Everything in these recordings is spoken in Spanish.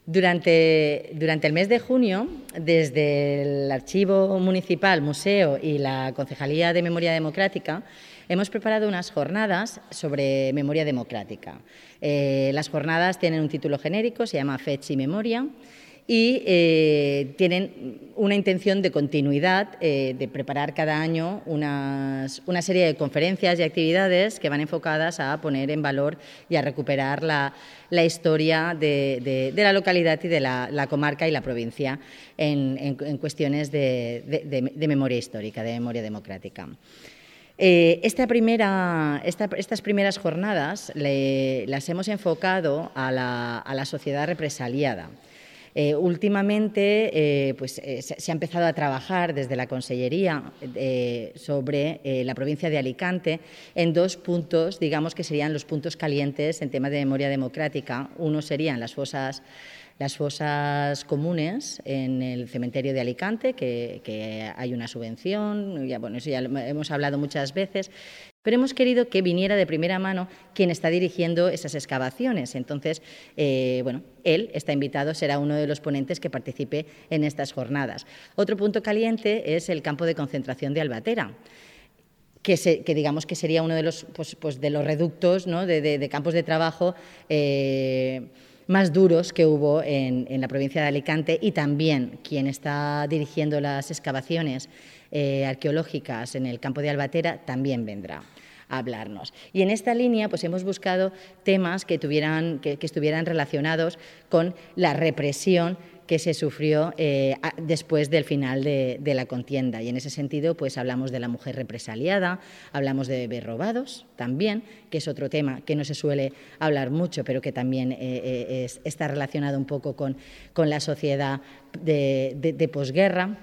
Durante el mes de junio, desde el Archivo Municipal, Museo y la Concejalía de Memoria Democrática, hemos preparado unas jornadas sobre memoria democrática. Las jornadas tienen un título genérico, se llama Fets y Memoria, y tienen una intención de continuidad, de preparar cada año una serie de conferencias y actividades que van enfocadas a poner en valor y a recuperar la historia de la localidad y de la comarca y la provincia en cuestiones de memoria histórica, de memoria democrática. Estas primeras jornadas las hemos enfocado a la sociedad represaliada. Últimamente se ha empezado a trabajar desde la Consellería sobre la provincia de Alicante en dos puntos, digamos que serían los puntos calientes en temas de memoria democrática. Uno serían las fosas comunes en el cementerio de Alicante, que hay una subvención, eso ya lo hemos hablado muchas veces, pero hemos querido que viniera de primera mano quien está dirigiendo esas excavaciones. Entonces, él está invitado, será uno de los ponentes que participe en estas jornadas. Otro punto caliente es el campo de concentración de Albatera, que digamos que sería uno de los, de los reductos, ¿no?, de campos de trabajo más duros que hubo en la provincia de Alicante, y también quien está dirigiendo las excavaciones arqueológicas en el campo de Albatera también vendrá a hablarnos. Y en esta línea hemos buscado temas que estuvieran relacionados con la represión que se sufrió después del final de la contienda. Y en ese sentido hablamos de la mujer represaliada, hablamos de bebés robados también, que es otro tema que no se suele hablar mucho, pero que también está relacionado un poco con la sociedad de posguerra.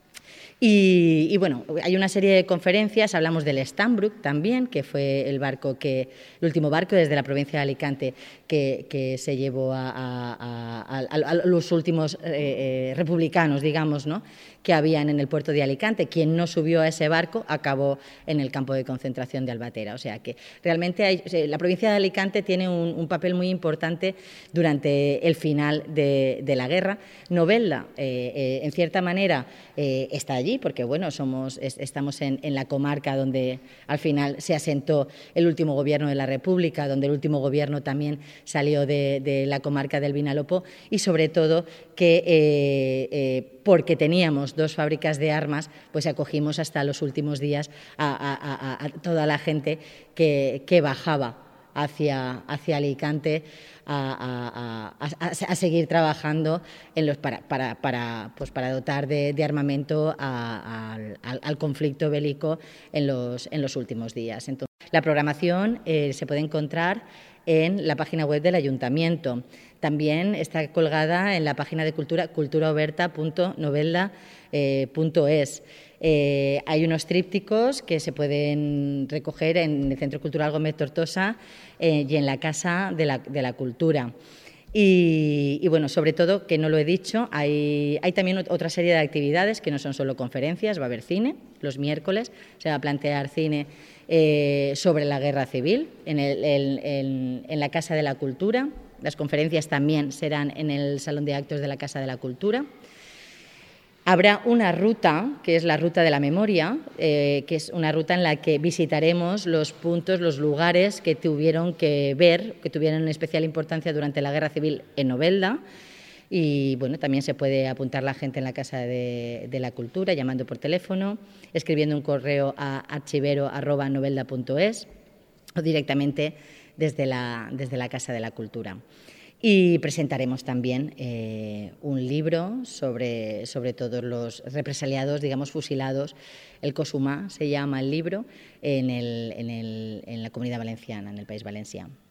Y hay una serie de conferencias, hablamos del Stambrook también, que fue el último barco desde la provincia de Alicante que se llevó a los últimos republicanos, digamos, ¿no?, que habían en el puerto de Alicante. Quien no subió a ese barco acabó en el campo de concentración de Albatera. O sea que realmente la provincia de Alicante tiene un papel muy importante durante el final de la guerra. Novelda, en cierta manera, está allí porque estamos en la comarca donde al final se asentó el último gobierno de la República, donde el último gobierno también salió de la comarca del Vinalopó, y sobre todo que porque teníamos 2 fábricas de armas, acogimos hasta los últimos días a toda la gente que bajaba hacia Alicante a seguir trabajando para dotar de armamento al conflicto bélico en los últimos días. Entonces, la programación se puede encontrar en la página web del Ayuntamiento. También está colgada en la página de cultura, culturaoberta.novelda.es. Hay unos trípticos que se pueden recoger en el Centro Cultural Gómez Tortosa y en la Casa de la Cultura. Y sobre todo, que no lo he dicho, hay también otra serie de actividades que no son solo conferencias. Va a haber cine los miércoles, se va a plantear cine sobre la guerra civil en la Casa de la Cultura. Las conferencias también serán en el Salón de Actos de la Casa de la Cultura. Habrá una ruta, que es la Ruta de la Memoria, que es una ruta en la que visitaremos los puntos, los lugares que tuvieron que ver, que tuvieron especial importancia durante la Guerra Civil en Novelda. Y también se puede apuntar la gente en la Casa de la Cultura, llamando por teléfono, escribiendo un correo a archivero@novelda.es o directamente desde la Casa de la Cultura. Y presentaremos también un libro sobre todos los represaliados, digamos, fusilados. El Cosumá se llama el libro, en la Comunidad Valenciana, en el País Valenciano.